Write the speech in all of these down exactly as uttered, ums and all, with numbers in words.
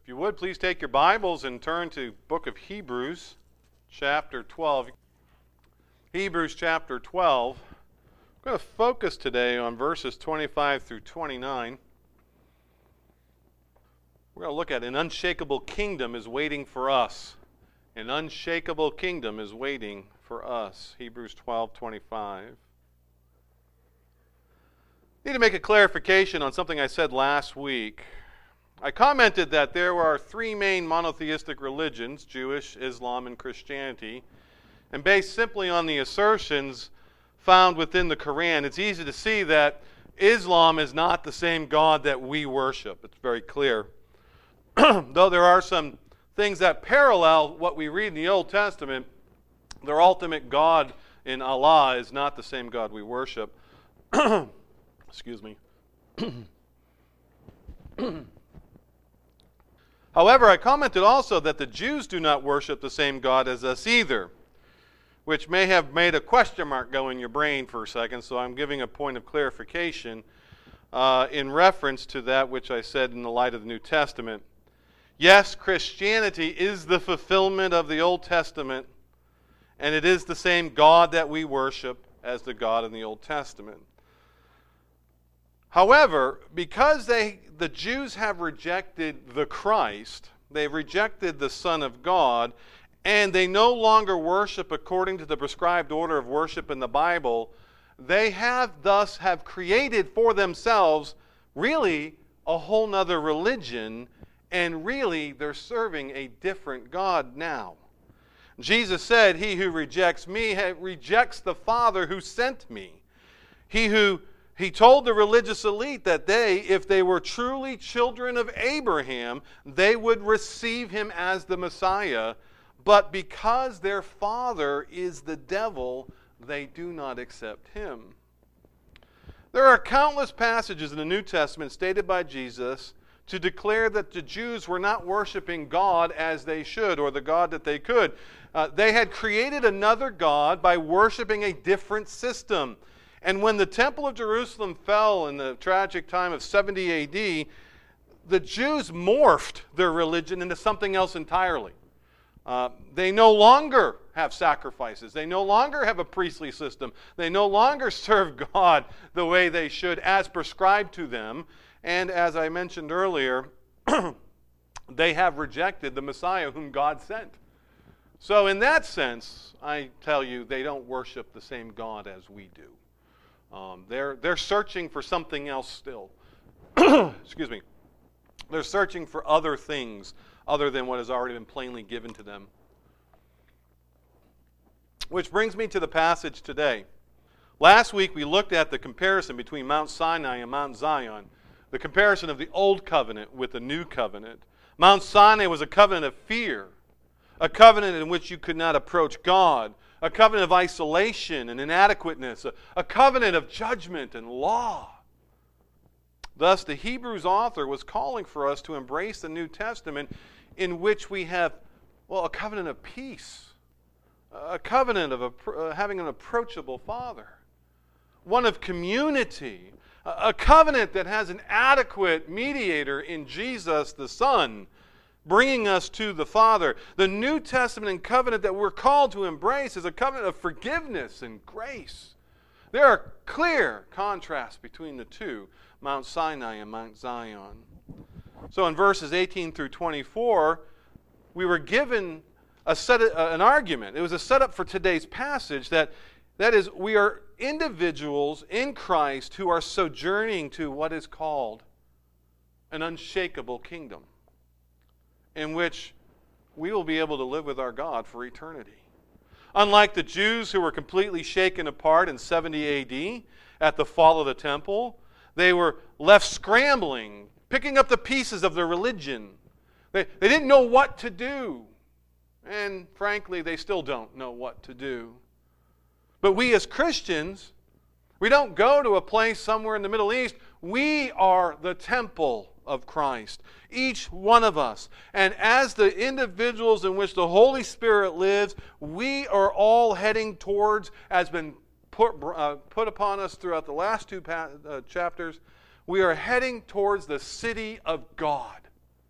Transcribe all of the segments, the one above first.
If you would, please take your Bibles and turn to book of Hebrews, chapter twelve. Hebrews chapter twelve. I'm going to focus today on verses twenty-five through twenty-nine. We're going to look at an unshakable kingdom is waiting for us. An unshakable kingdom is waiting for us. Hebrews twelve twenty-five. I need to make a clarification on something I said last week. I commented that there are three main monotheistic religions, Jewish, Islam, and Christianity. And based simply on the assertions found within the Quran, it's easy to see that Islam is not the same God that we worship. It's very clear. Though there are some things that parallel what we read in the Old Testament, their ultimate God in Allah is not the same God we worship. Excuse me. However, I commented also that the Jews do not worship the same God as us either, which may have made a question mark go in your brain for a second, so I'm giving a point of clarification uh, in reference to that which I said in the light of the New Testament. Yes, Christianity is the fulfillment of the Old Testament, and it is the same God that we worship as the God in the Old Testament. However, because they, the Jews have rejected the Christ, they've rejected the Son of God, and they no longer worship according to the prescribed order of worship in the Bible, they have thus have created for themselves really a whole nother religion, and really they're serving a different God now. Jesus said, "He who rejects me rejects the Father who sent me." He who He told the religious elite that they, if they were truly children of Abraham, they would receive him as the Messiah. But because their father is the devil, they do not accept him. There are countless passages in the New Testament stated by Jesus to declare that the Jews were not worshiping God as they should, or the God that they could. Uh, they had created another God by worshiping a different system. And when the Temple of Jerusalem fell in the tragic time of seventy A D, the Jews morphed their religion into something else entirely. Uh, they no longer have sacrifices. They no longer have a priestly system. They no longer serve God the way they should as prescribed to them. And as I mentioned earlier, they have rejected the Messiah whom God sent. So in that sense, I tell you, they don't worship the same God as we do. Um, they're, they're searching for something else still. Excuse me. They're searching for other things other than what has already been plainly given to them. Which brings me to the passage today. Last week we looked at the comparison between Mount Sinai and Mount Zion. The comparison of the Old Covenant with the New Covenant. Mount Sinai was a covenant of fear. A covenant in which you could not approach God. A covenant of isolation and inadequateness. A, a covenant of judgment and law. Thus, the Hebrews author was calling for us to embrace the New Testament in which we have, well, a covenant of peace. A covenant of a, uh, having an approachable Father. One of community. A, a covenant that has an adequate mediator in Jesus the Son, bringing us to the Father. The New Testament and covenant that we're called to embrace is a covenant of forgiveness and grace. There are clear contrasts between the two, Mount Sinai and Mount Zion. So in verses eighteen through twenty-four, we were given a set, uh, an argument. It was a setup for today's passage that, that is, we are individuals in Christ who are sojourning to what is called an unshakable kingdom, in which we will be able to live with our God for eternity. Unlike the Jews who were completely shaken apart in seventy A D at the fall of the temple, they were left scrambling, picking up the pieces of their religion. They, they didn't know what to do. And frankly, they still don't know what to do. But we as Christians, we don't go to a place somewhere in the Middle East. We are the temple of Christ, each one of us. And as the individuals in which the Holy Spirit lives, we are all heading towards, as been put, uh, put upon us throughout the last two pa- uh, chapters, we are heading towards the city of God.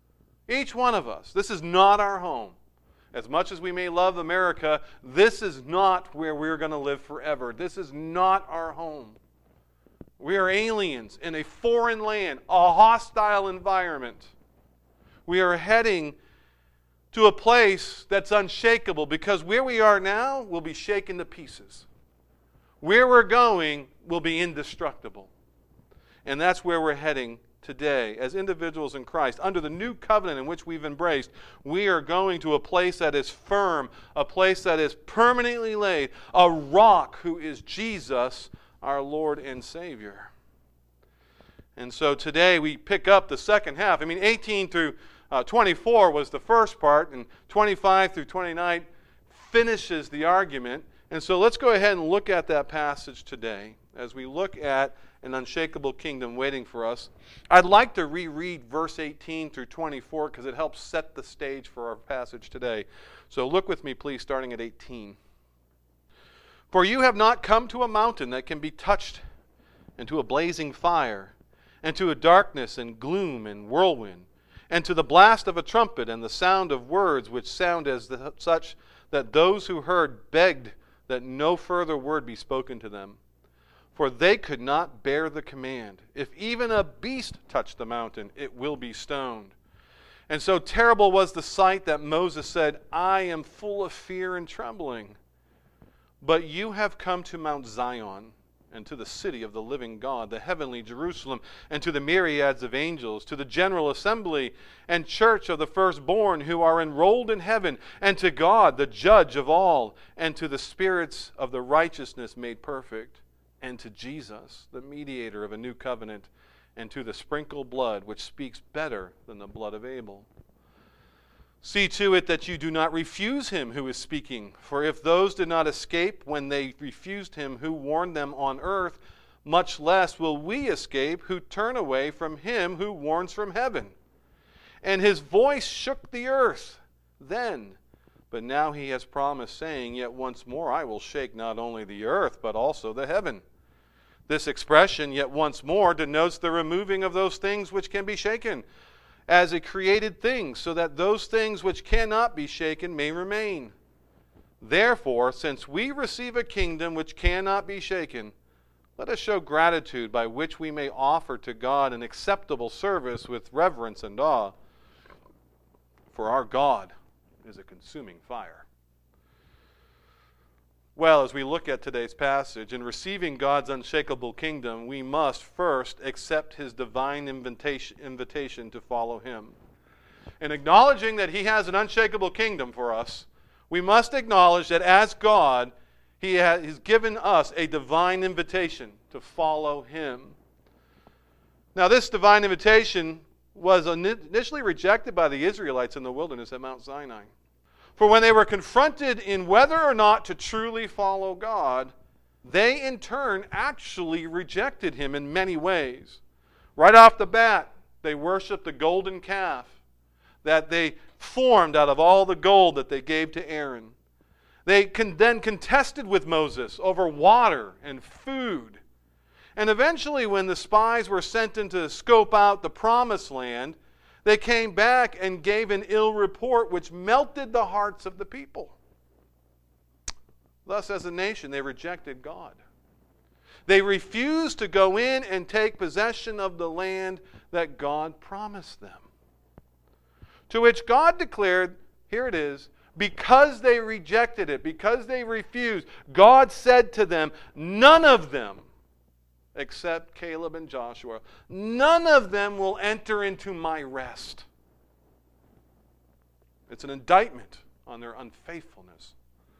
Each one of us. This is not our home. As much as we may love America, this is not where we're going to live forever. This is not our home. We are aliens in a foreign land, a hostile environment. We are heading to a place that's unshakable, because where we are now will be shaken to pieces. Where we're going will be indestructible. And that's where we're heading today as individuals in Christ. Under the new covenant in which we've embraced, we are going to a place that is firm, a place that is permanently laid, a rock who is Jesus, our Lord and Savior. And so today we pick up the second half. I mean, eighteen through uh, twenty-four was the first part, and twenty-five through twenty-nine finishes the argument. And so let's go ahead and look at that passage today as we look at an unshakable kingdom waiting for us. I'd like to reread verse eighteen through twenty-four because it helps set the stage for our passage today. So look with me, please, starting at eighteen. For you have not come to a mountain that can be touched, and to a blazing fire, and to a darkness and gloom and whirlwind, and to the blast of a trumpet and the sound of words which sound as the, such that those who heard begged that no further word be spoken to them. For they could not bear the command. If even a beast touch the mountain, it will be stoned. And so terrible was the sight that Moses said, I am full of fear and trembling. But you have come to Mount Zion, and to the city of the living God, the heavenly Jerusalem, and to the myriads of angels, to the general assembly and church of the firstborn who are enrolled in heaven, and to God, the judge of all, and to the spirits of the righteousness made perfect, and to Jesus, the mediator of a new covenant, and to the sprinkled blood, which speaks better than the blood of Abel. See to it that you do not refuse him who is speaking. For if those did not escape when they refused him who warned them on earth, much less will we escape who turn away from him who warns from heaven. And his voice shook the earth then. But now he has promised, saying, Yet once more I will shake not only the earth, but also the heaven. This expression, yet once more, denotes the removing of those things which can be shaken, as a created thing, so that those things which cannot be shaken may remain. Therefore, since we receive a kingdom which cannot be shaken, let us show gratitude by which we may offer to God an acceptable service with reverence and awe. For our God is a consuming fire. Well, as we look at today's passage, in receiving God's unshakable kingdom, we must first accept his divine invitation, invitation to follow him. In acknowledging that he has an unshakable kingdom for us, we must acknowledge that as God, he has given us a divine invitation to follow him. Now, this divine invitation was initially rejected by the Israelites in the wilderness at Mount Sinai. For when they were confronted in whether or not to truly follow God, they in turn actually rejected him in many ways. Right off the bat, they worshiped the golden calf that they formed out of all the gold that they gave to Aaron. They con- then contested with Moses over water and food. And eventually, when the spies were sent in to scope out the promised land, they came back and gave an ill report which melted the hearts of the people. Thus, as a nation, they rejected God. They refused to go in and take possession of the land that God promised them. To which God declared, here it is, because they rejected it, because they refused, God said to them, none of them, except Caleb and Joshua, none of them will enter into my rest. It's an indictment on their unfaithfulness.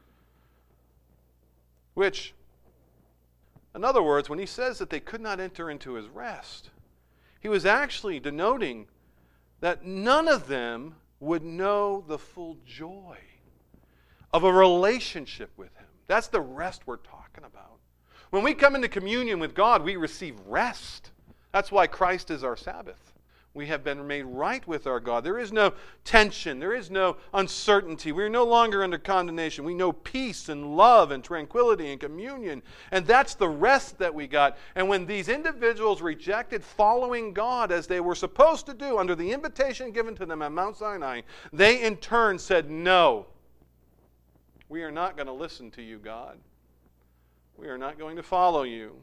Which, in other words, when he says that they could not enter into his rest, he was actually denoting that none of them would know the full joy of a relationship with him. That's the rest we're talking about. When we come into communion with God, we receive rest. That's why Christ is our Sabbath. We have been made right with our God. There is no tension. There is no uncertainty. We are no longer under condemnation. We know peace and love and tranquility and communion. And that's the rest that we got. And when these individuals rejected following God as they were supposed to do under the invitation given to them at Mount Sinai, they in turn said, no, we are not going to listen to you, God. We are not going to follow you.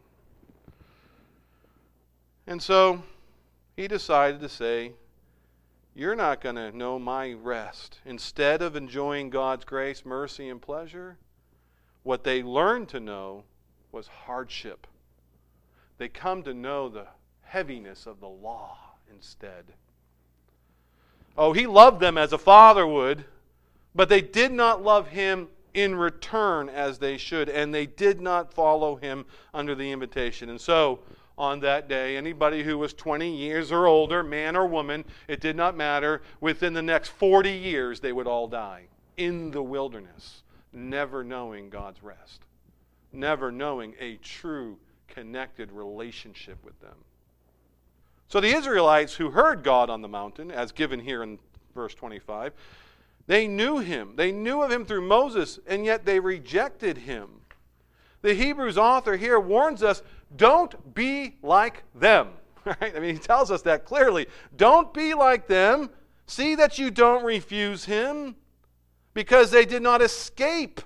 And so he decided to say, you're not going to know my rest. Instead of enjoying God's grace, mercy, and pleasure, what they learned to know was hardship. They come to know the heaviness of the law instead. Oh, he loved them as a father would, but they did not love him in return as they should, and they did not follow him under the invitation. And so, on that day, anybody who was twenty years or older, man or woman, it did not matter, within the next forty years they would all die in the wilderness, never knowing God's rest, never knowing a true connected relationship with them. So the Israelites who heard God on the mountain, as given here in verse twenty-five, they knew him. They knew of him through Moses, and yet they rejected him. The Hebrews author here warns us, don't be like them. Right? I mean, he tells us that clearly. Don't be like them. See that you don't refuse him, because they did not escape.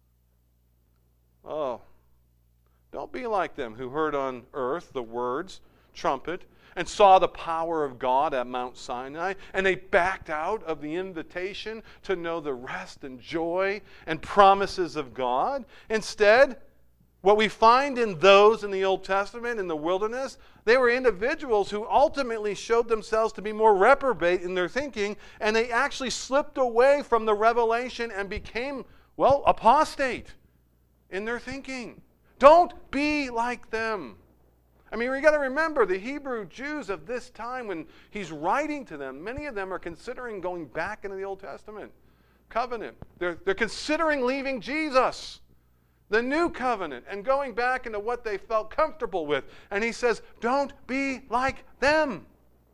Oh, don't be like them who heard on earth the words, trumpet, and saw the power of God at Mount Sinai, and they backed out of the invitation to know the rest and joy and promises of God. Instead, what we find in those in the Old Testament, in the wilderness, they were individuals who ultimately showed themselves to be more reprobate in their thinking, and they actually slipped away from the revelation and became, well, apostate in their thinking. Don't be like them. I mean, we got to remember the Hebrew Jews of this time, when he's writing to them, many of them are considering going back into the Old Testament covenant. They're, they're considering leaving Jesus, the new covenant, and going back into what they felt comfortable with. And he says, don't be like them.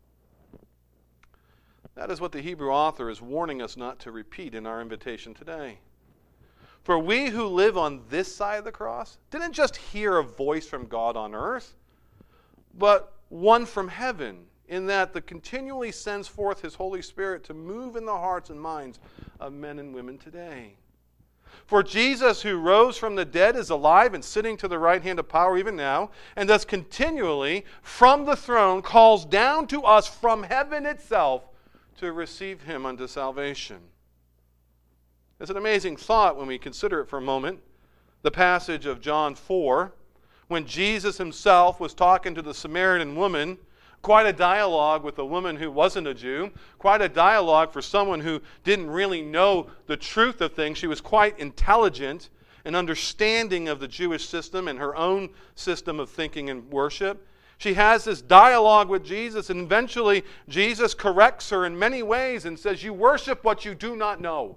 That is what the Hebrew author is warning us not to repeat in our invitation today. For we who live on this side of the cross didn't just hear a voice from God on earth, but one from heaven, in that the continually sends forth his Holy Spirit to move in the hearts and minds of men and women today. For Jesus, who rose from the dead, is alive and sitting to the right hand of power even now, and thus continually from the throne calls down to us from heaven itself to receive him unto salvation. It's an amazing thought when we consider it for a moment. The passage of John four, when Jesus himself was talking to the Samaritan woman, quite a dialogue with a woman who wasn't a Jew, quite a dialogue for someone who didn't really know the truth of things. She was quite intelligent and understanding of the Jewish system and her own system of thinking and worship. She has this dialogue with Jesus, and eventually Jesus corrects her in many ways and says, you worship what you do not know.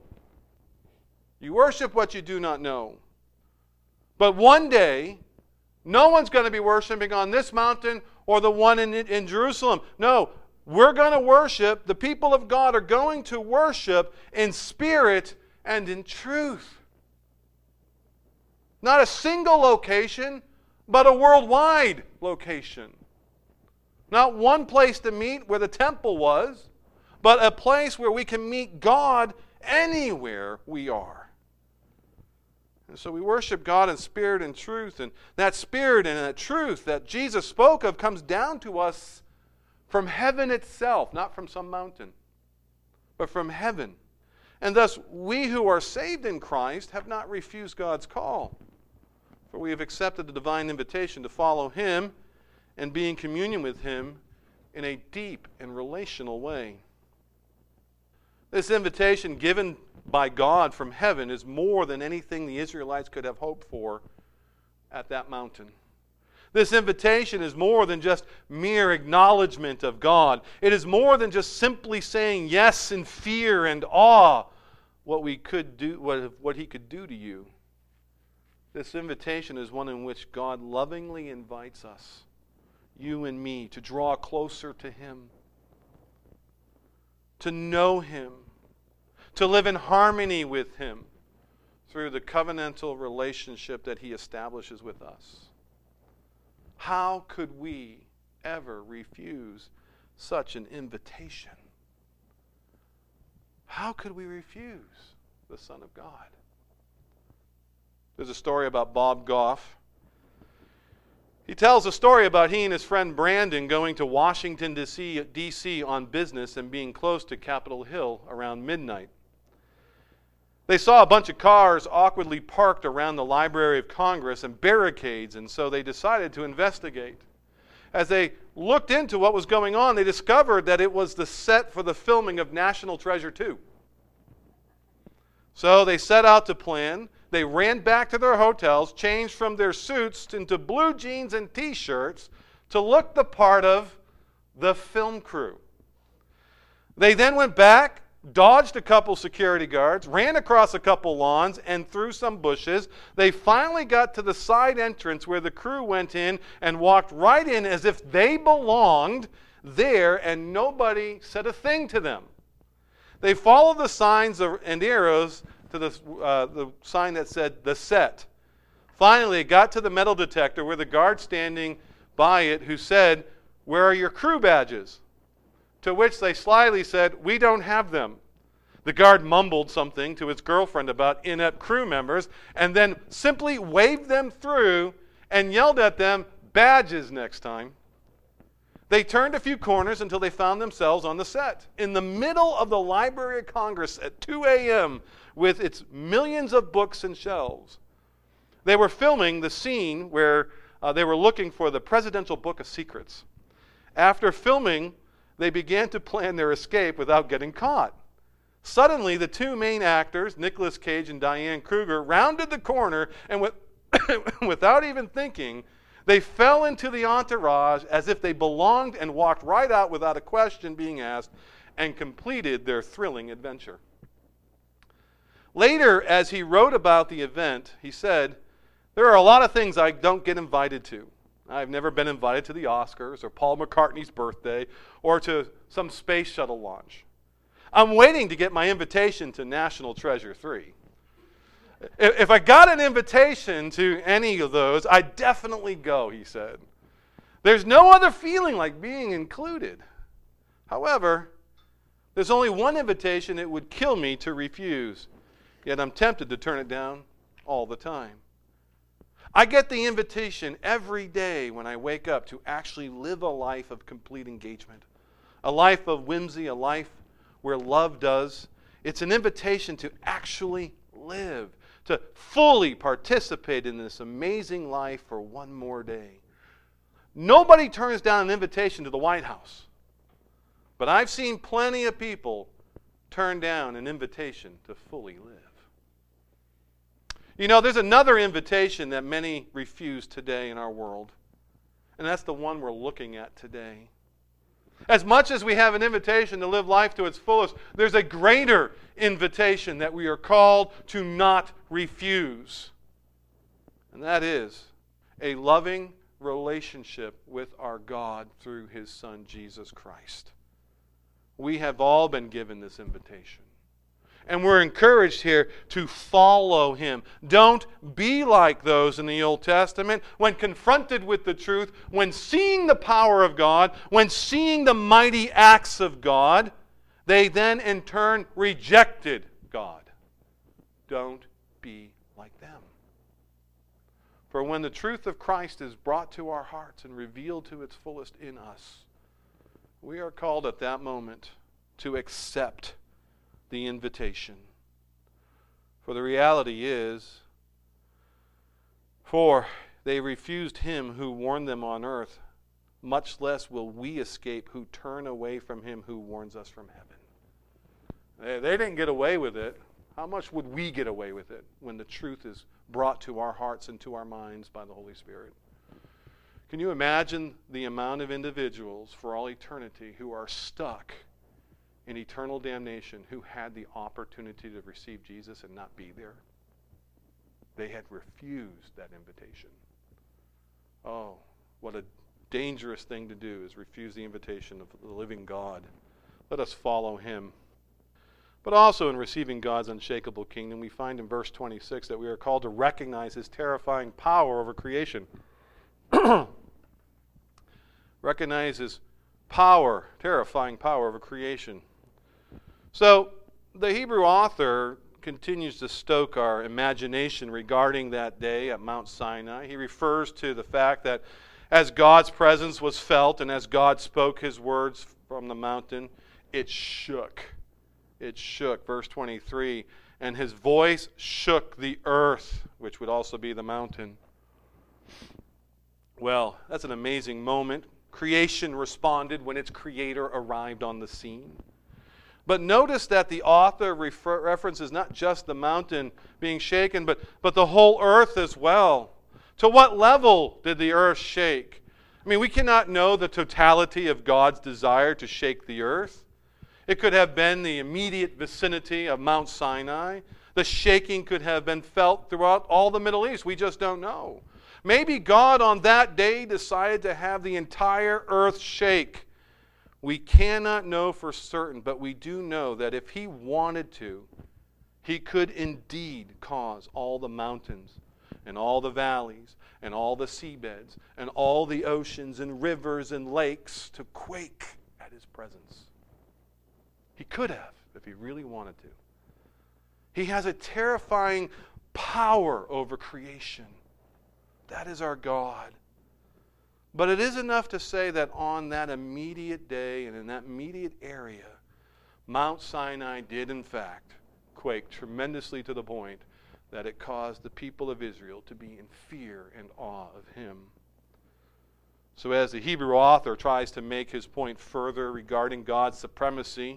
You worship what you do not know. But one day, no one's going to be worshiping on this mountain or the one in, in Jerusalem. No, we're going to worship. The people of God are going to worship in spirit and in truth. Not a single location, but a worldwide location. Not one place to meet where the temple was, but a place where we can meet God anywhere we are. And so we worship God in spirit and truth, and that spirit and that truth that Jesus spoke of comes down to us from heaven itself, not from some mountain, but from heaven. And thus, we who are saved in Christ have not refused God's call, for we have accepted the divine invitation to follow him and be in communion with him in a deep and relational way. This invitation given by God from heaven is more than anything the Israelites could have hoped for at that mountain. This invitation is more than just mere acknowledgement of God. It is more than just simply saying yes in fear and awe what we could do, what, what he could do to you. This invitation is one in which God lovingly invites us, you and me, to draw closer to him, to know Him, to live in harmony with Him through the covenantal relationship that He establishes with us. How could we ever refuse such an invitation? How could we refuse the Son of God? There's a story about Bob Goff. He tells a story about he and his friend Brandon going to Washington, D C on business and being close to Capitol Hill around midnight. They saw a bunch of cars awkwardly parked around the Library of Congress and barricades, and so they decided to investigate. As they looked into what was going on, they discovered that it was the set for the filming of National Treasure two. So they set out to plan. They ran back to their hotels, changed from their suits into blue jeans and T-shirts to look the part of the film crew. They then went back, dodged a couple security guards, ran across a couple lawns, and through some bushes. They finally got to the side entrance where the crew went in and walked right in as if they belonged there and nobody said a thing to them. They followed the signs and arrows to the, uh, the sign that said, "The Set." Finally, it got to the metal detector where the guard standing by it who said, "Where are your crew badges?" To which they slyly said, "We don't have them." The guard mumbled something to his girlfriend about inept crew members and then simply waved them through and yelled at them, "Badges next time." They turned a few corners until they found themselves on the set, in the middle of the Library of Congress at two a.m. with its millions of books and shelves. They were filming the scene where uh, they were looking for the Presidential Book of Secrets. After filming, they began to plan their escape without getting caught. Suddenly, the two main actors, Nicolas Cage and Diane Kruger, rounded the corner and with, without even thinking, they fell into the entourage as if they belonged and walked right out without a question being asked and completed their thrilling adventure. Later, as he wrote about the event, he said, "There are a lot of things I don't get invited to. I've never been invited to the Oscars or Paul McCartney's birthday or to some space shuttle launch. I'm waiting to get my invitation to National Treasure three. If I got an invitation to any of those, I'd definitely go," he said. "There's no other feeling like being included. However, there's only one invitation it would kill me to refuse, yet I'm tempted to turn it down all the time. I get the invitation every day when I wake up to actually live a life of complete engagement, a life of whimsy, a life where love does. It's an invitation to actually live, to fully participate in this amazing life for one more day. Nobody turns down an invitation to the White House, but I've seen plenty of people turn down an invitation to fully live." You know, there's another invitation that many refuse today in our world, and that's the one we're looking at today. As much as we have an invitation to live life to its fullest, there's a greater invitation that we are called to not refuse. And that is a loving relationship with our God through His Son, Jesus Christ. We have all been given this invitation. And we're encouraged here to follow Him. Don't be like those in the Old Testament when confronted with the truth, when seeing the power of God, when seeing the mighty acts of God, they then in turn rejected God. Don't be like them. For when the truth of Christ is brought to our hearts and revealed to its fullest in us, we are called at that moment to accept the invitation. For the reality is, for they refused Him who warned them on earth, much less will we escape who turn away from Him who warns us from heaven. They, they didn't get away with it. How much would we get away with it when the truth is brought to our hearts and to our minds by the Holy Spirit? Can you imagine the amount of individuals for all eternity who are stuck in eternal damnation who had the opportunity to receive Jesus and not be there? They had refused that invitation. Oh, what a dangerous thing to do is refuse the invitation of the living God, Let us follow him. But also in receiving God's unshakable kingdom, we find in verse twenty-six that we are called to recognize his terrifying power over creation. Recognize his power, terrifying power over creation. So the Hebrew author continues to stoke our imagination regarding that day at Mount Sinai. He refers to the fact that as God's presence was felt and as God spoke his words from the mountain, it shook. It shook. Verse twenty-three, and his voice shook the earth, which would also be the mountain. Well, that's an amazing moment. Creation responded when its creator arrived on the scene. But notice that the author refer- references not just the mountain being shaken, but, but the whole earth as well. To what level did the earth shake? I mean, we cannot know the totality of God's desire to shake the earth. It could have been the immediate vicinity of Mount Sinai. The shaking could have been felt throughout all the Middle East. We just don't know. Maybe God on that day decided to have the entire earth shake. We cannot know for certain, but we do know that if he wanted to, he could indeed cause all the mountains and all the valleys and all the seabeds and all the oceans and rivers and lakes to quake at his presence. He could have if he really wanted to. He has a terrifying power over creation. That is our God. But it is enough to say that on that immediate day and in that immediate area, Mount Sinai did in fact quake tremendously to the point that it caused the people of Israel to be in fear and awe of him. So as the Hebrew author tries to make his point further regarding God's supremacy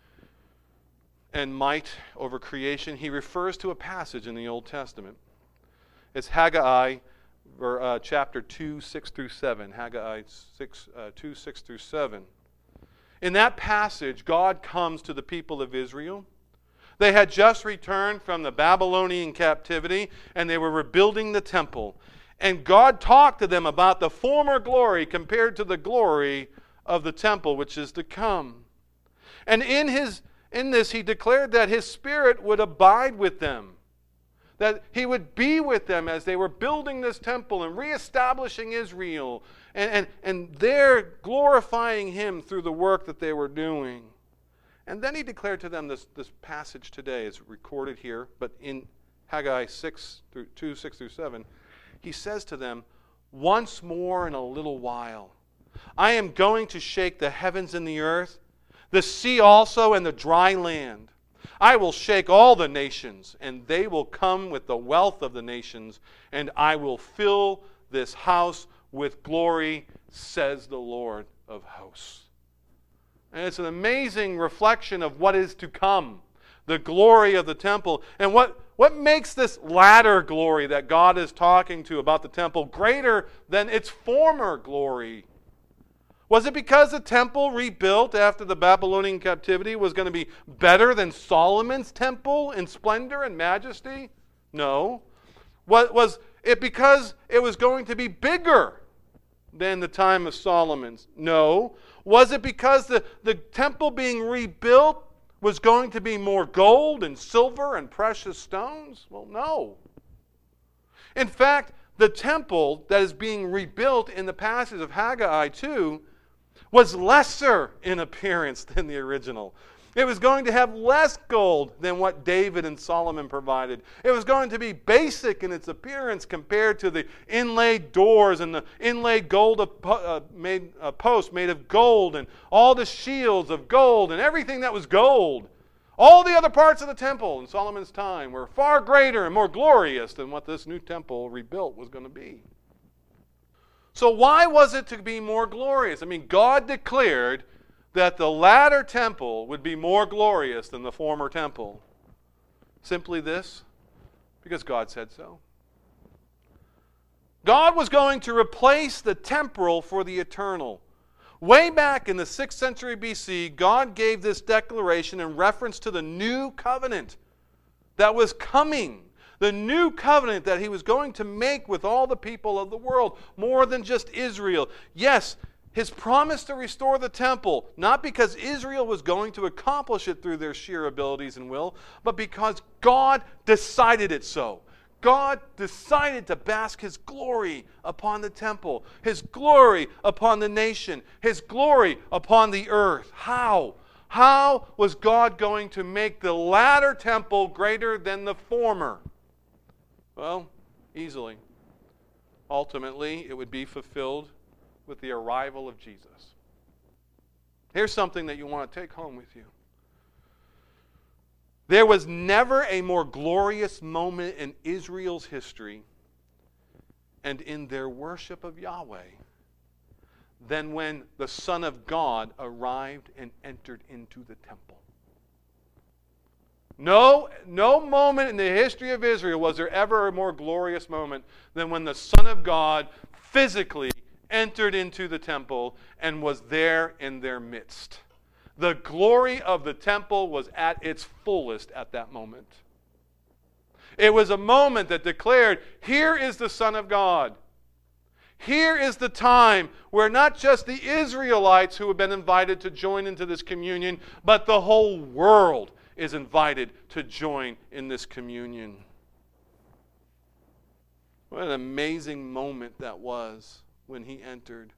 and might over creation, he refers to a passage in the Old Testament. It's Haggai uh, chapter two, six through seven. Haggai six, uh, two, six through seven. In that passage, God comes to the people of Israel. They had just returned from the Babylonian captivity, and they were rebuilding the temple. And God talked to them about the former glory compared to the glory of the temple, which is to come. And in his in this, he declared that his Spirit would abide with them, that he would be with them as they were building this temple and reestablishing Israel, and, and, and they're glorifying him through the work that they were doing. And then he declared to them this, this passage today is recorded here, but in Haggai six through two, six through seven, he says to them, once more in a little while, I am going to shake the heavens and the earth, the sea also and the dry land. I will shake all the nations, and they will come with the wealth of the nations, and I will fill this house with glory, says the Lord of hosts. And it's an amazing reflection of what is to come, the glory of the temple. And what, what makes this latter glory that God is talking to about the temple greater than its former glory? Was it because the temple rebuilt after the Babylonian captivity was going to be better than Solomon's temple in splendor and majesty? No. What, was it because it was going to be bigger than the time of Solomon's? No. Was it because the, the temple being rebuilt was going to be more gold and silver and precious stones? Well, no. In fact, the temple that is being rebuilt in the passage of Haggai two was lesser in appearance than the original. It was going to have less gold than what David and Solomon provided. It was going to be basic in its appearance compared to the inlaid doors and the inlaid gold of, uh, made, uh, posts made of gold and all the shields of gold and everything that was gold. All the other parts of the temple in Solomon's time were far greater and more glorious than what this new temple rebuilt was going to be. So why was it to be more glorious? I mean, God declared that the latter temple would be more glorious than the former temple. Simply this, because God said so. God was going to replace the temporal for the eternal. Way back in the sixth century B C, God gave this declaration in reference to the new covenant that was coming. The new covenant that he was going to make with all the people of the world, more than just Israel. Yes, His promise to restore the temple, not because Israel was going to accomplish it through their sheer abilities and will, but because God decided it so. God decided to bask His glory upon the temple, His glory upon the nation, His glory upon the earth. How? How was God going to make the latter temple greater than the former? Well, easily. Ultimately, it would be fulfilled with the arrival of Jesus. Here's something that you want to take home with you. There was never a more glorious moment in Israel's history and in their worship of Yahweh than when the Son of God arrived and entered into the temple. No, no moment in the history of Israel was there ever a more glorious moment than when the Son of God physically entered into the temple and was there in their midst. The glory of the temple was at its fullest at that moment. It was a moment that declared, here is the Son of God. Here is the time where not just the Israelites who have been invited to join into this communion, but the whole world is invited to join in this communion. What an amazing moment that was when He entered.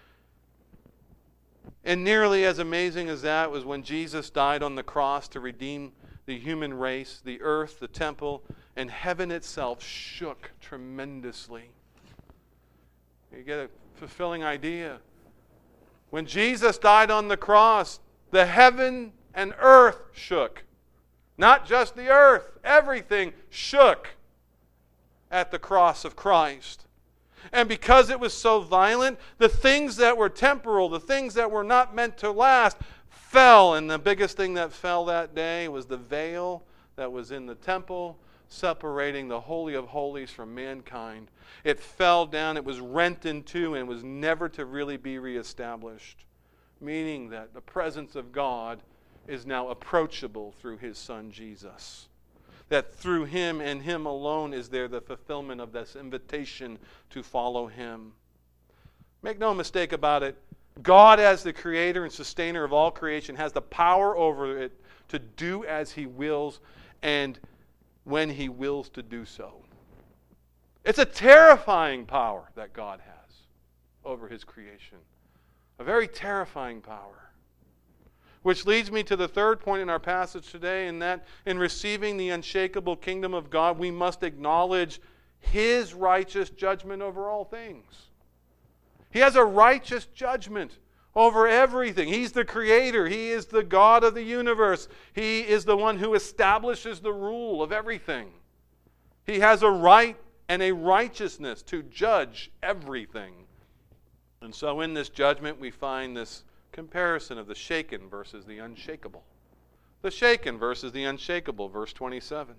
And nearly as amazing as that was when Jesus died on the cross to redeem the human race, the earth, the temple, and heaven itself shook tremendously. You get a fulfilling idea. When Jesus died on the cross, the heaven and earth shook. Not just the earth, everything shook at the cross of Christ. And because it was so violent, the things that were temporal, the things that were not meant to last, fell. And the biggest thing that fell that day was the veil that was in the temple, separating the Holy of Holies from mankind. It fell down, it was rent in two, and was never to really be reestablished. Meaning that the presence of God is now approachable through His Son Jesus. That through Him and Him alone is there the fulfillment of this invitation to follow Him. Make no mistake about it, God as the creator and sustainer of all creation has the power over it to do as He wills and when He wills to do so. It's a terrifying power that God has over His creation. A very terrifying power. Which leads me to the third point in our passage today, and that in receiving the unshakable kingdom of God, we must acknowledge His righteous judgment over all things. He has a righteous judgment over everything. He's the creator. He is the God of the universe. He is the one who establishes the rule of everything. He has a right and a righteousness to judge everything. And so in this judgment we find this comparison of the shaken versus the unshakable. The shaken versus the unshakable, verse twenty-seven.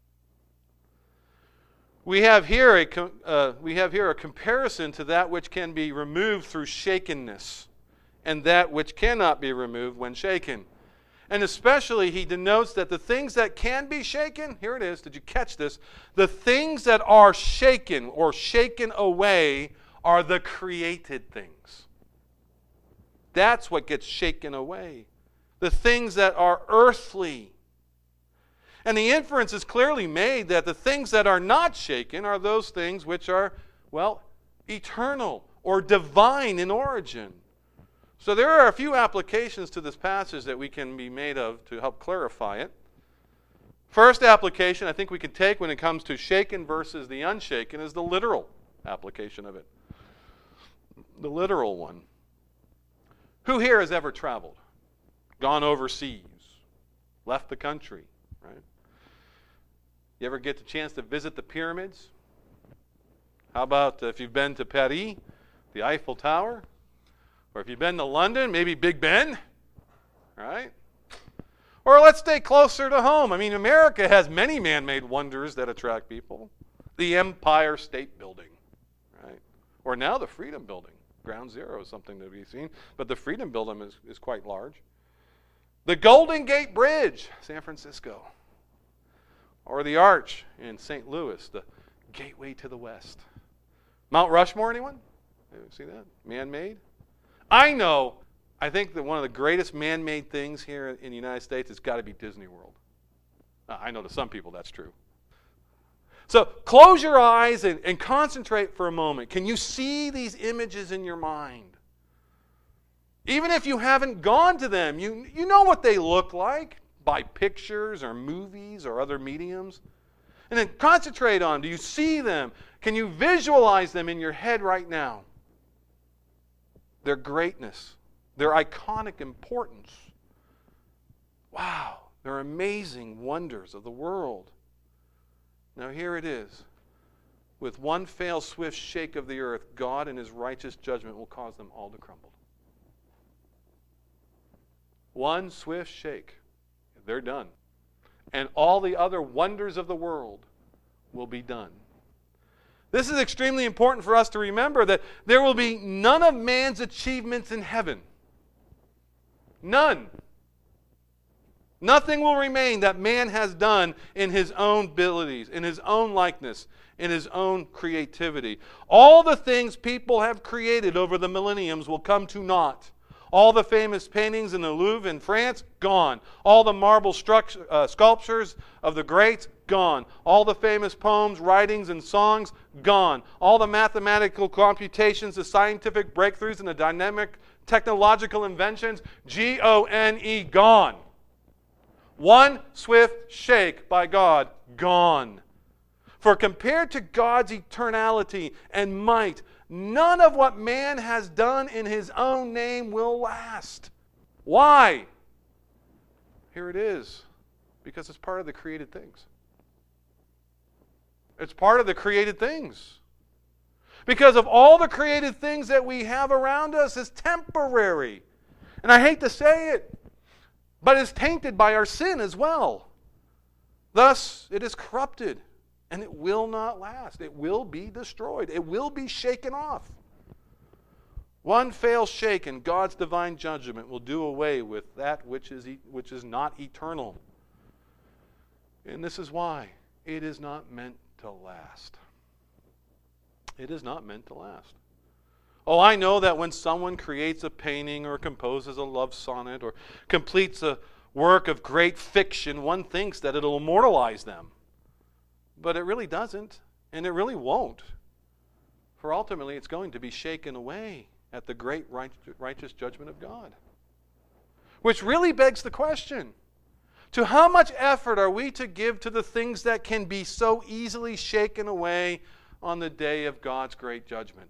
We have here a uh, we have here a comparison to that which can be removed through shakenness and that which cannot be removed when shaken. And especially he denotes that the things that can be shaken, here it is, did you catch this? The things that are shaken or shaken away are the created things. That's what gets shaken away. The things that are earthly. And the inference is clearly made that the things that are not shaken are those things which are, well, eternal or divine in origin. So there are a few applications to this passage that we can be made of to help clarify it. First application I think we can take when it comes to shaken versus the unshaken is the literal application of it. The literal one. Who here has ever traveled? Gone overseas? Left the country? Right? You ever get the chance to visit the pyramids? How about if you've been to Paris, the Eiffel Tower? Or if you've been to London, maybe Big Ben? Right? Or let's stay closer to home. I mean, America has many man-made wonders that attract people. The Empire State Building, right? Or now the Freedom Building. Ground Zero is something to be seen. But the Freedom Building is, is quite large. The Golden Gate Bridge, San Francisco. Or the Arch in Saint Louis, the gateway to the West. Mount Rushmore, anyone? See that? Man-made? I know, I think that one of the greatest man-made things here in the United States has got to be Disney World. Uh, I know to some people that's true. So close your eyes and, and concentrate for a moment. Can you see these images in your mind? Even if you haven't gone to them, you, you know what they look like by pictures or movies or other mediums. And then concentrate on, do you see them? Can you visualize them in your head right now? Their greatness, their iconic importance. Wow, they're amazing wonders of the world. Now here it is. With one fell, swift shake of the earth, God in his righteous judgment will cause them all to crumble. One swift shake. They're done. And all the other wonders of the world will be done. This is extremely important for us to remember, that there will be none of man's achievements in heaven. None. Nothing will remain that man has done in his own abilities, in his own likeness, in his own creativity. All the things people have created over the millenniums will come to naught. All the famous paintings in the Louvre in France, gone. All the marble structure, uh, sculptures of the greats, gone. All the famous poems, writings, and songs, gone. All the mathematical computations, the scientific breakthroughs, and the dynamic technological inventions, G O N E, gone. One swift shake by God, gone. For compared to God's eternality and might, none of what man has done in his own name will last. Why? Here it is. Because it's part of the created things. It's part of the created things. Because of all the created things that we have around us is temporary. And I hate to say it, but it's tainted by our sin as well. Thus, it is corrupted. And it will not last. It will be destroyed. It will be shaken off. One fail shake and God's divine judgment will do away with that which is, which is not eternal. And this is why it is not meant to last. It is not meant to last. Oh, I know that when someone creates a painting or composes a love sonnet or completes a work of great fiction, one thinks that it'll immortalize them. But it really doesn't, and it really won't. For ultimately, it's going to be shaken away at the great righteous judgment of God. Which really begs the question, to how much effort are we to give to the things that can be so easily shaken away on the day of God's great judgment?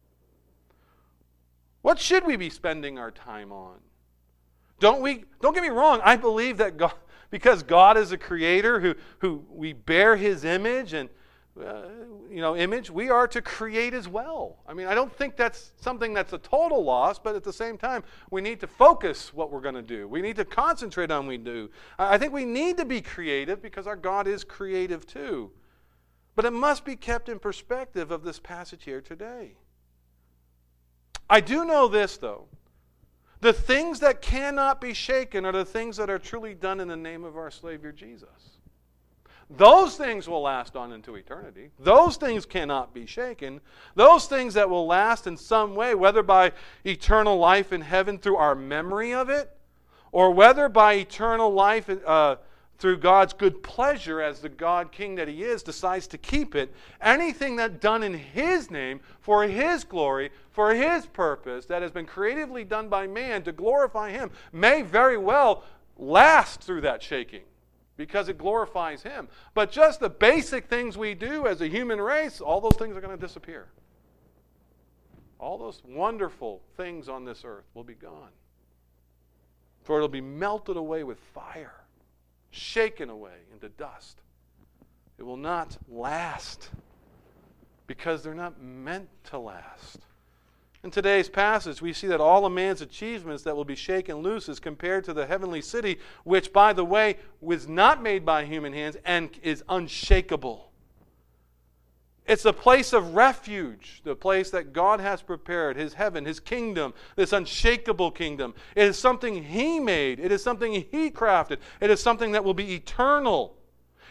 What should we be spending our time on? Don't we, don't get me wrong, I believe that God, because God is a creator who, who we bear his image and uh, you know, image, we are to create as well. I mean, I don't think that's something that's a total loss, but at the same time, we need to focus what we're going to do. We need to concentrate on what we do. I think we need to be creative because our God is creative too. But it must be kept in perspective of this passage here today. I do know this though. The things that cannot be shaken are the things that are truly done in the name of our Savior Jesus. Those things will last on into eternity. Those things cannot be shaken. Those things that will last in some way, whether by eternal life in heaven through our memory of it, or whether by eternal life uh, through God's good pleasure as the God King that he is, decides to keep it. Anything that's done in his name, for his glory, for his purpose, that has been creatively done by man to glorify him, may very well last through that shaking because it glorifies him. But just the basic things we do as a human race, all those things are going to disappear. All those wonderful things on this earth will be gone. For it'll be melted away with fire, shaken away into dust. It will not last because they're not meant to last. In today's passage, we see that all of man's achievements that will be shaken loose is compared to the heavenly city, which, by the way, was not made by human hands and is unshakable. It's a place of refuge, the place that God has prepared, his heaven, his kingdom, this unshakable kingdom. It is something he made. It is something he crafted. It is something that will be eternal.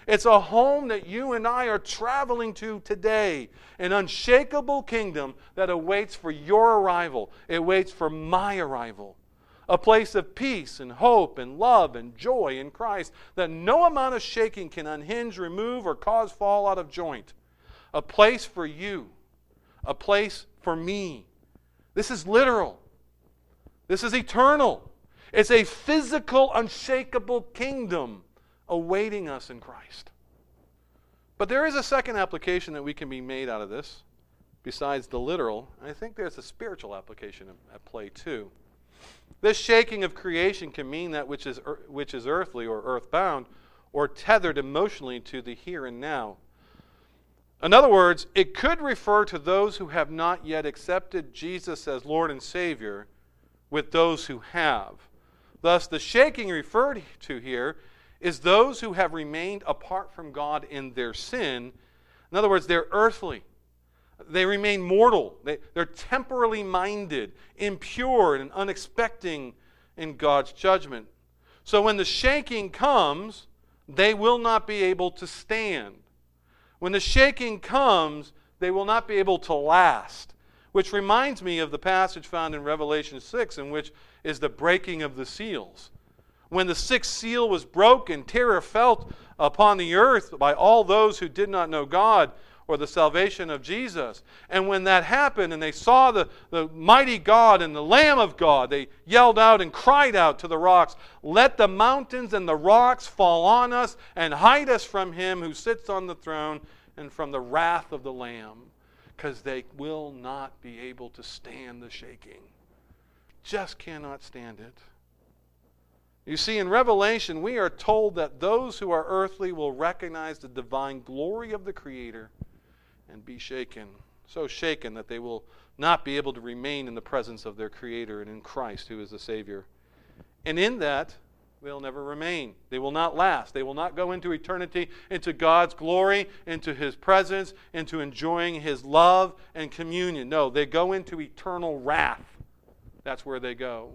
It's a home that you and I are traveling to today. An unshakable kingdom that awaits for your arrival. It waits for my arrival. A place of peace and hope and love and joy in Christ that no amount of shaking can unhinge, remove, or cause fall out of joint. A place for you. A place for me. This is literal. This is eternal. It's a physical, unshakable kingdom awaiting us in Christ. But there is a second application that we can be made out of this, besides the literal. I think there's a spiritual application at play too. This shaking of creation can mean that which is, which is earthly or earthbound, or tethered emotionally to the here and now. In other words, it could refer to those who have not yet accepted Jesus as Lord and Savior with those who have. Thus, the shaking referred to here is those who have remained apart from God in their sin. In other words, they're earthly. They remain mortal. They, they're temporally minded, impure, and unexpecting in God's judgment. So when the shaking comes, they will not be able to stand. When the shaking comes, they will not be able to last. Which reminds me of the passage found in Revelation six, in which is the breaking of the seals. When the sixth seal was broken, terror felt upon the earth by all those who did not know God or the salvation of Jesus. And when that happened and they saw the, the mighty God and the Lamb of God, they yelled out and cried out to the rocks, "Let the mountains and the rocks fall on us and hide us from him who sits on the throne and from the wrath of the Lamb," because they will not be able to stand the shaking. Just cannot stand it. You see, in Revelation, we are told that those who are earthly will recognize the divine glory of the Creator and be shaken. So shaken that they will not be able to remain in the presence of their Creator and in Christ, who is the Savior. And in that, they'll never remain. They will not last. They will not go into eternity, into God's glory, into His presence, into enjoying His love and communion. No, they go into eternal wrath. That's where they go.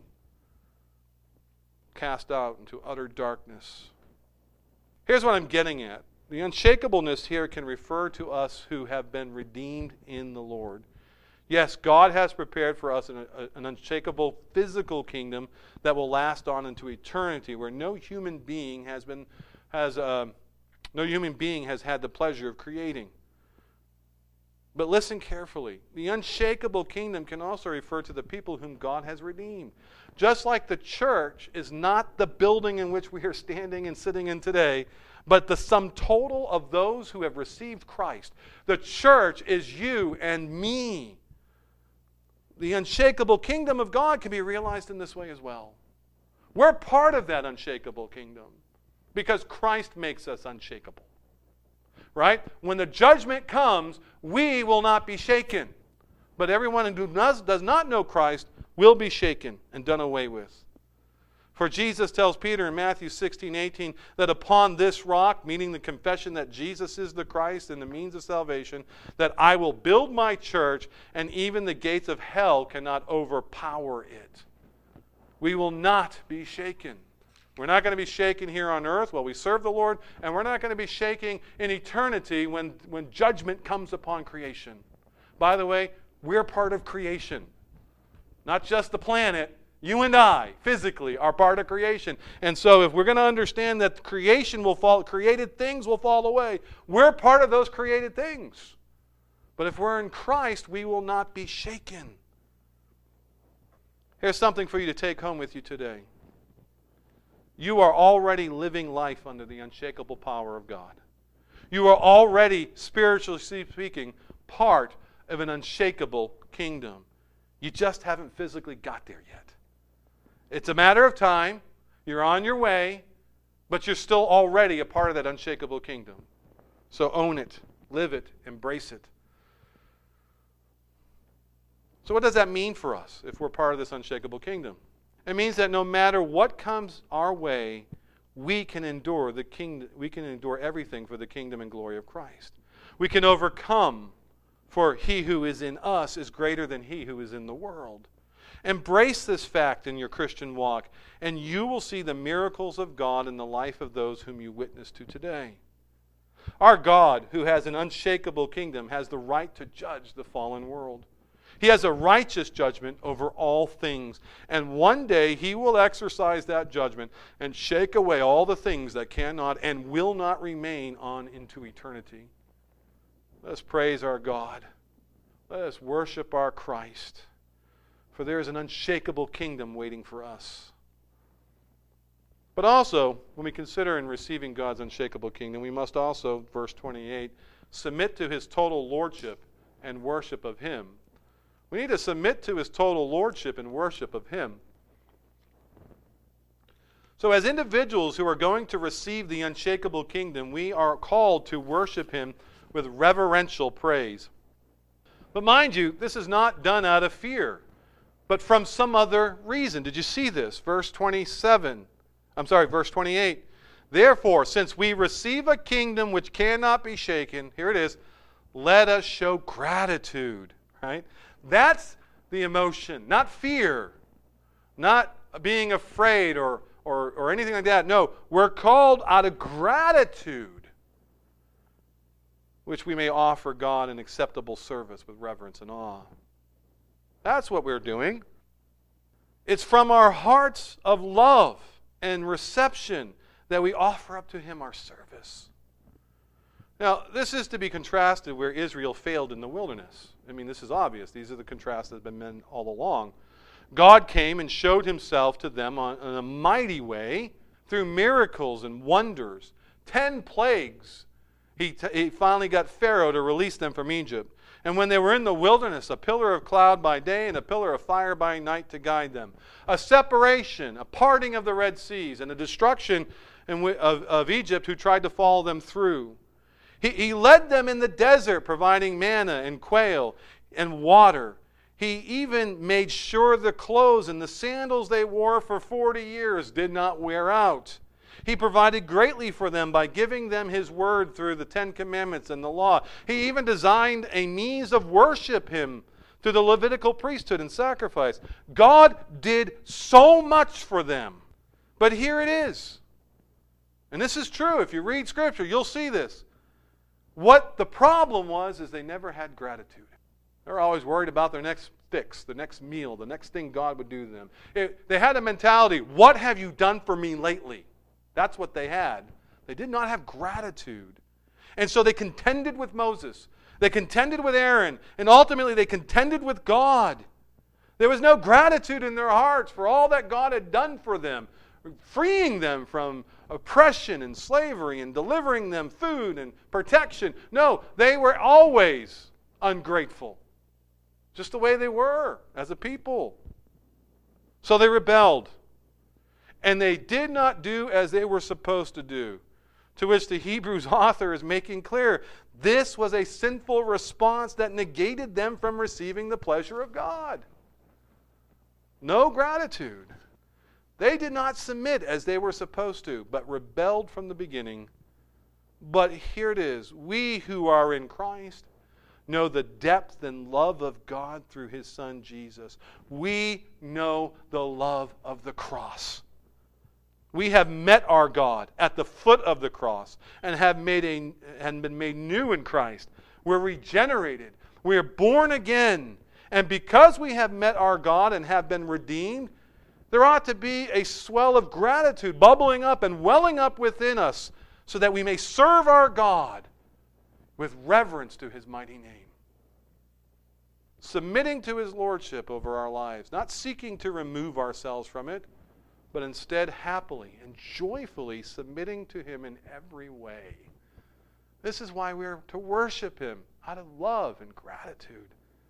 Cast out into utter darkness. Here's what I'm getting at. The unshakableness here can refer to us who have been redeemed in the Lord. Yes, God has prepared for us an, an unshakable physical kingdom that will last on into eternity, where no human being has been has uh, no human being has had the pleasure of creating. But listen carefully. The unshakable kingdom can also refer to the people whom God has redeemed. Just like the church is not the building in which we are standing and sitting in today, but the sum total of those who have received Christ. The church is you and me. The unshakable kingdom of God can be realized in this way as well. We're part of that unshakable kingdom because Christ makes us unshakable. Right? When the judgment comes, we will not be shaken. But everyone who does, does not know Christ will be shaken and done away with. For Jesus tells Peter in Matthew sixteen eighteen that upon this rock, meaning the confession that Jesus is the Christ and the means of salvation, that I will build my church, and even the gates of hell cannot overpower it. We will not be shaken. We're not going to be shaken here on earth while we serve the Lord, and we're not going to be shaking in eternity when, when judgment comes upon creation. By the way, we're part of creation. Not just the planet. You and I, physically, are part of creation. And so if we're going to understand that creation will fall, created things will fall away, we're part of those created things. But if we're in Christ, we will not be shaken. Here's something for you to take home with you today. You are already living life under the unshakable power of God. You are already, spiritually speaking, part of an unshakable kingdom. You just haven't physically got there yet. It's a matter of time. You're on your way, but you're still already a part of that unshakable kingdom. So own it, live it, embrace it. So what does that mean for us if we're part of this unshakable kingdom? It means that no matter what comes our way, we can endure the kingdom, we can endure everything for the kingdom and glory of Christ. We can overcome, for he who is in us is greater than he who is in the world. Embrace this fact in your Christian walk, and you will see the miracles of God in the life of those whom you witness to today. Our God, who has an unshakable kingdom, has the right to judge the fallen world. He has a righteous judgment over all things. And one day He will exercise that judgment and shake away all the things that cannot and will not remain on into eternity. Let us praise our God. Let us worship our Christ. For there is an unshakable kingdom waiting for us. But also, when we consider in receiving God's unshakable kingdom, we must also, verse twenty-eight, submit to His total lordship and worship of Him. We need to submit to His total lordship and worship of Him. So as individuals who are going to receive the unshakable kingdom, we are called to worship Him with reverential praise. But mind you, this is not done out of fear, but from some other reason. Did you see this? Verse twenty-seven. I'm sorry, verse twenty-eight. Therefore, since we receive a kingdom which cannot be shaken, here it is, let us show gratitude, right? That's the emotion, not fear, not being afraid or, or, or anything like that. No, we're called out of gratitude, which we may offer God an acceptable service with reverence and awe. That's what we're doing. It's from our hearts of love and reception that we offer up to Him our service. Now, this is to be contrasted where Israel failed in the wilderness. I mean, this is obvious. These are the contrasts that have been made all along. God came and showed Himself to them on, in a mighty way through miracles and wonders. Ten plagues. He, t- he finally got Pharaoh to release them from Egypt. And when they were in the wilderness, a pillar of cloud by day and a pillar of fire by night to guide them. A separation, a parting of the Red Seas, and a destruction in w- of, of Egypt who tried to follow them through. He, he led them in the desert, providing manna and quail and water. He even made sure the clothes and the sandals they wore for forty years did not wear out. He provided greatly for them by giving them His word through the Ten Commandments and the law. He even designed a means of worship Him through the Levitical priesthood and sacrifice. God did so much for them. But here it is. And this is true. If you read Scripture, you'll see this. What the problem was is they never had gratitude. They were always worried about their next fix, the next meal, the next thing God would do to them. It, they had a mentality, what have you done for me lately? That's what they had. They did not have gratitude. And so they contended with Moses. They contended with Aaron. And ultimately they contended with God. There was no gratitude in their hearts for all that God had done for them, freeing them from oppression and slavery and delivering them food and protection. No, they were always ungrateful. Just the way they were as a people. So they rebelled. And they did not do as they were supposed to do. To which the Hebrews author is making clear, this was a sinful response that negated them from receiving the pleasure of God. No gratitude. They did not submit as they were supposed to, but rebelled from the beginning. But here it is. We who are in Christ know the depth and love of God through His Son Jesus. We know the love of the cross. We have met our God at the foot of the cross and have made a, and been made new in Christ. We're regenerated. We are born again. And because we have met our God and have been redeemed, there ought to be a swell of gratitude bubbling up and welling up within us so that we may serve our God with reverence to His mighty name. Submitting to His lordship over our lives, not seeking to remove ourselves from it, but instead happily and joyfully submitting to Him in every way. This is why we are to worship Him out of love and gratitude.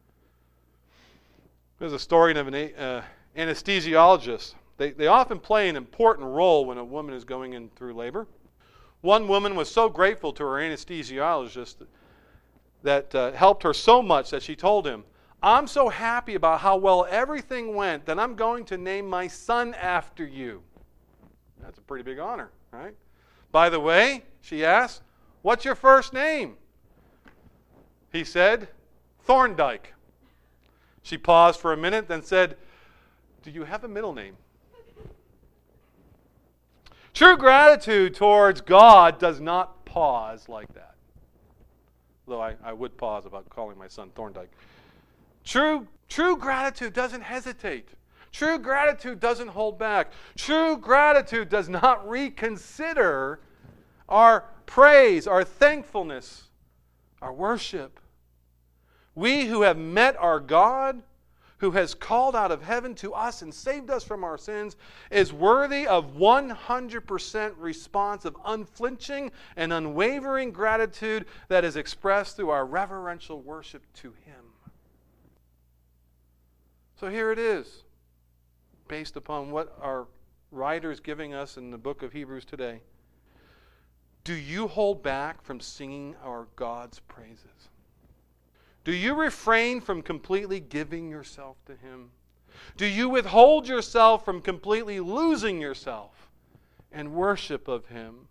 There's a story of an uh, anesthesiologist. They, they often play an important role when a woman is going in through labor. One woman was so grateful to her anesthesiologist that uh, helped her so much that she told him, I'm so happy about how well everything went that I'm going to name my son after you. That's a pretty big honor, right? By the way, she asked, what's your first name? He said, Thorndike. She paused for a minute, then said, do you have a middle name? True gratitude towards God does not pause like that. Though I, I would pause about calling my son Thorndike. True, true gratitude doesn't hesitate. True gratitude doesn't hold back. True gratitude does not reconsider our praise, our thankfulness, our worship. We who have met our God, who has called out of heaven to us and saved us from our sins, is worthy of one hundred percent response of unflinching and unwavering gratitude that is expressed through our reverential worship to Him. So here it is, based upon what our writer is giving us in the book of Hebrews today. Do you hold back from singing our God's praises? Do you refrain from completely giving yourself to Him? Do you withhold yourself from completely losing yourself in worship of Him?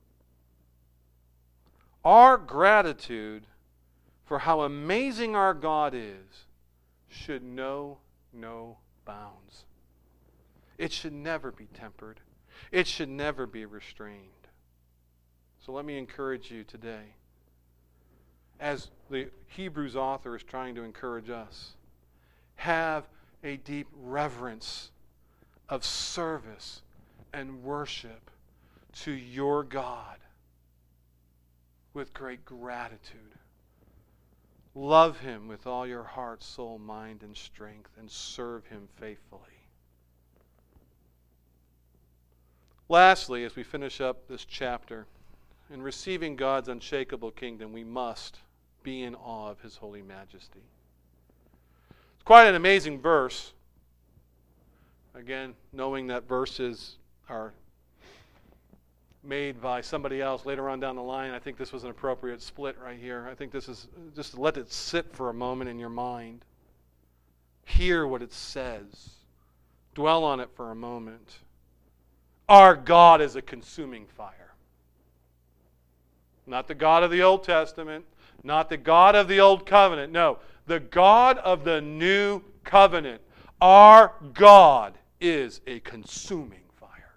Our gratitude for how amazing our God is should know no bounds. It should never be tempered. It should never be restrained. So let me encourage you today, as the Hebrews author is trying to encourage us, have a deep reverence of service and worship to your God with great gratitude. Love Him with all your heart, soul, mind, and strength, and serve Him faithfully. Lastly, as we finish up this chapter, in receiving God's unshakable kingdom, we must be in awe of His holy majesty. It's quite an amazing verse. Again, knowing that verses are made by somebody else later on down the line, I think this was an appropriate split right here. I think this is, just let it sit for a moment in your mind. Hear what it says. Dwell on it for a moment. Our God is a consuming fire. Not the God of the Old Testament, not the God of the Old Covenant. No, the God of the New Covenant. Our God is a consuming fire.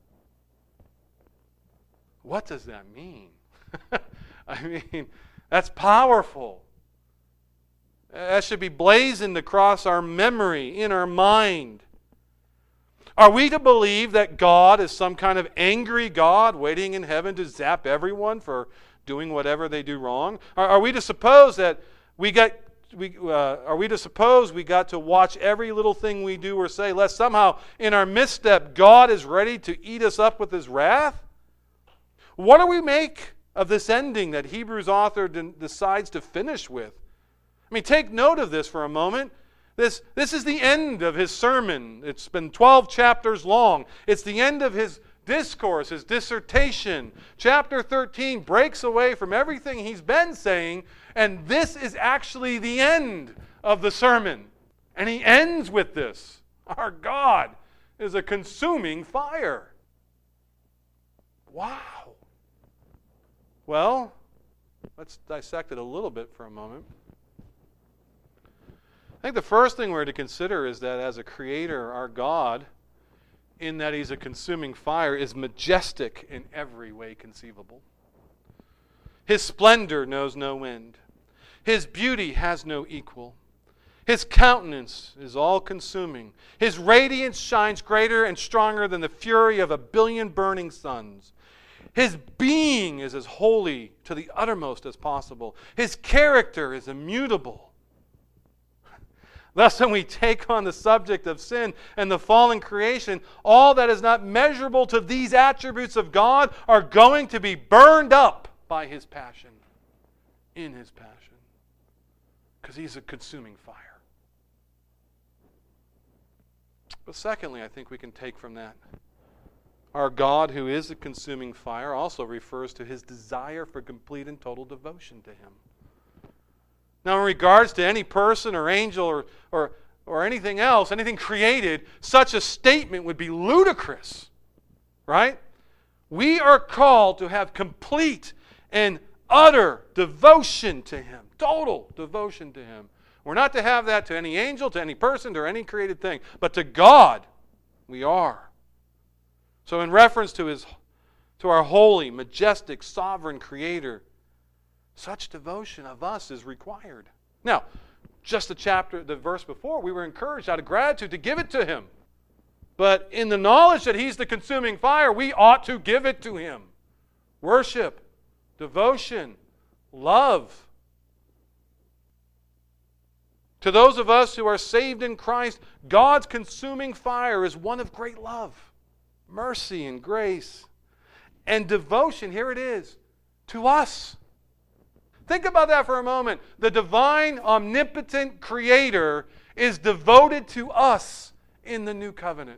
What does that mean? I mean, that's powerful. That should be blazoned across our memory, in our mind. Are we to believe that God is some kind of angry God waiting in heaven to zap everyone for doing whatever they do wrong? Are, are we to suppose that we got we uh, are we to suppose we got to watch every little thing we do or say, lest somehow in our misstep God is ready to eat us up with His wrath? What do we make of this ending that Hebrews author d- decides to finish with? I mean, take note of this for a moment. This, this is the end of his sermon. It's been twelve chapters long. It's the end of his discourse, his dissertation. Chapter thirteen breaks away from everything he's been saying, and this is actually the end of the sermon. And he ends with this. Our God is a consuming fire. Wow. Well, let's dissect it a little bit for a moment. I think the first thing we're to consider is that as a creator, our God, in that He's a consuming fire, is majestic in every way conceivable. His splendor knows no end. His beauty has no equal. His countenance is all-consuming. His radiance shines greater and stronger than the fury of a billion burning suns. His being is as holy to the uttermost as possible. His character is immutable. Thus, when we take on the subject of sin and the fallen creation, all that is not measurable to these attributes of God are going to be burned up by His passion, in His passion, because He's a consuming fire. But secondly, I think we can take from that, our God, who is a consuming fire, also refers to His desire for complete and total devotion to Him. Now, in regards to any person or angel or, or, or anything else, anything created, such a statement would be ludicrous, right? We are called to have complete and utter devotion to Him, total devotion to Him. We're not to have that to any angel, to any person, or any created thing, but to God we are. So in reference to His to our holy, majestic, sovereign Creator, such devotion of us is required. Now, just the chapter, the verse before, we were encouraged out of gratitude to give it to Him. But in the knowledge that He's the consuming fire, we ought to give it to Him. Worship, devotion, love. To those of us who are saved in Christ, God's consuming fire is one of great love, mercy, and grace. And devotion, here it is, to us. Think about that for a moment. The divine, omnipotent Creator is devoted to us in the new covenant.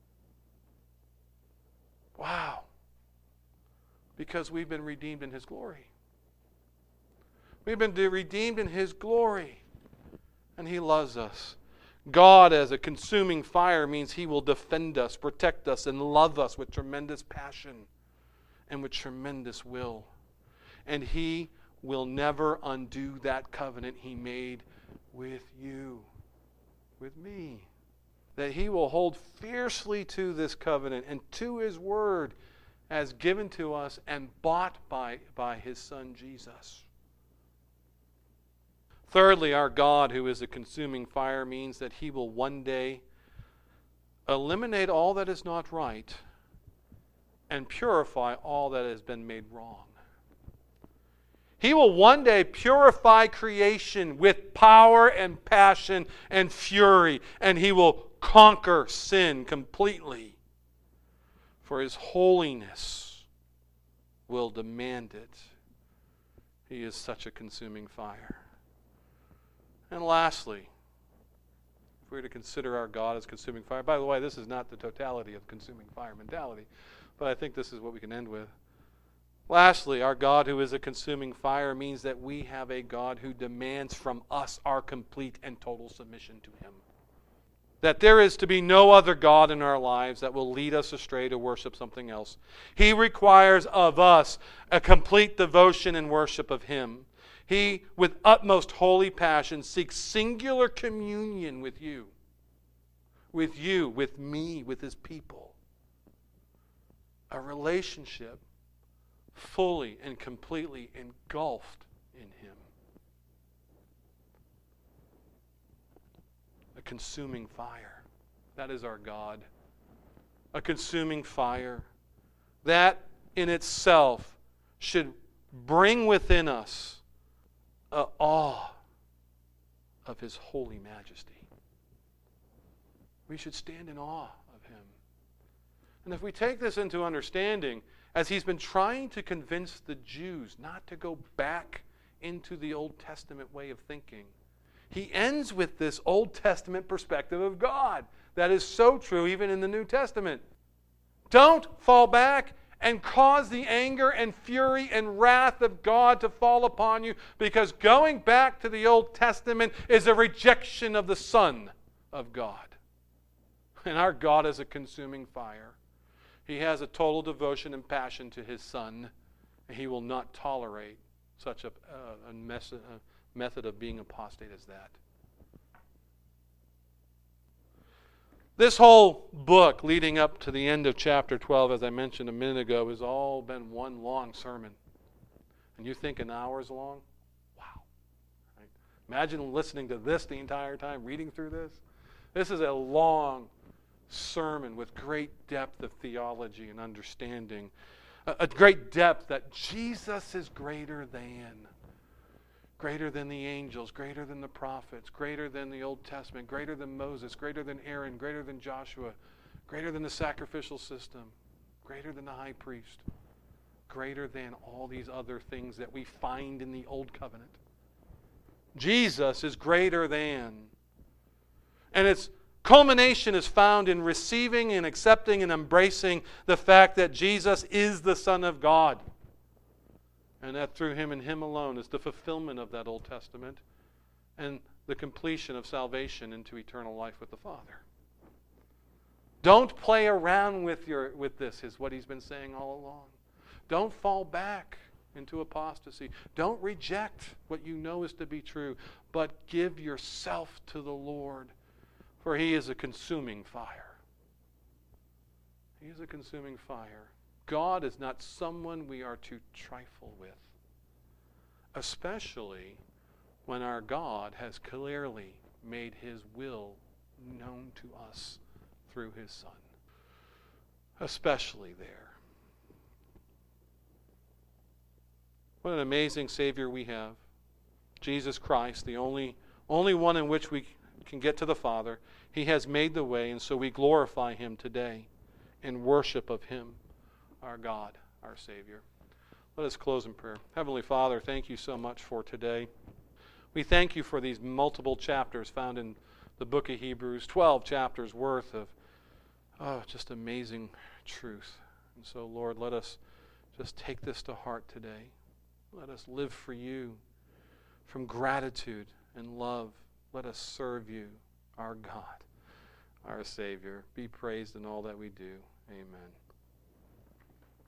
Wow. Because we've been redeemed in His glory. We've been redeemed in His glory. And He loves us. God as a consuming fire means He will defend us, protect us, and love us with tremendous passion and with tremendous will. And He will never undo that covenant He made with you, with me. That He will hold fiercely to this covenant and to His word as given to us and bought by, by His Son Jesus. Thirdly, our God, who is a consuming fire, means that He will one day eliminate all that is not right and purify all that has been made wrong. He will one day purify creation with power and passion and fury, and He will conquer sin completely. For His holiness will demand it. He is such a consuming fire. And lastly, if we were to consider our God as consuming fire, by the way, this is not the totality of consuming fire mentality, but I think this is what we can end with. Lastly, our God who is a consuming fire means that we have a God who demands from us our complete and total submission to Him. That there is to be no other God in our lives that will lead us astray to worship something else. He requires of us a complete devotion and worship of Him. He, with utmost holy passion, seeks singular communion with you. With you, with me, with His people. A relationship fully and completely engulfed in Him. A consuming fire. That is our God. A consuming fire. That in itself should bring within us a awe of His holy majesty. We should stand in awe of Him. And if we take this into understanding, as He's been trying to convince the Jews not to go back into the Old Testament way of thinking, He ends with this Old Testament perspective of God that is so true even in the New Testament. Don't fall back and cause the anger and fury and wrath of God to fall upon you, because going back to the Old Testament is a rejection of the Son of God. And our God is a consuming fire. He has a total devotion and passion to His Son. And He will not tolerate such a, uh, a, mess, a method of being apostate as that. This whole book leading up to the end of chapter twelve, as I mentioned a minute ago, has all been one long sermon. And you think an hour's long? Wow. Right? Imagine listening to this the entire time, reading through this. This is a long sermon with great depth of theology and understanding. A, a great depth that Jesus is greater than. Greater than the angels, greater than the prophets, greater than the Old Testament, greater than Moses, greater than Aaron, greater than Joshua, greater than the sacrificial system, greater than the high priest, greater than all these other things that we find in the Old Covenant. Jesus is greater than. And its culmination is found in receiving and accepting and embracing the fact that Jesus is the Son of God. And that through Him and Him alone is the fulfillment of that Old Testament and the completion of salvation into eternal life with the Father. Don't play around with your with this, is what He's been saying all along. Don't fall back into apostasy. Don't reject what you know is to be true, but give yourself to the Lord, for He is a consuming fire. He is a consuming fire. God is not someone we are to trifle with, especially when our God has clearly made his will known to us through his Son. Especially there. What an amazing Savior we have. Jesus Christ, the only, only one in which we can get to the Father. He has made the way, and so we glorify him today in worship of him, our God, our Savior. Let us close in prayer. Heavenly Father, thank you so much for today. We thank you for these multiple chapters found in the book of Hebrews, twelve chapters worth of oh, just amazing truth. And so, Lord, let us just take this to heart today. Let us live for you from gratitude and love. Let us serve you, our God, our Savior. Be praised in all that we do. Amen.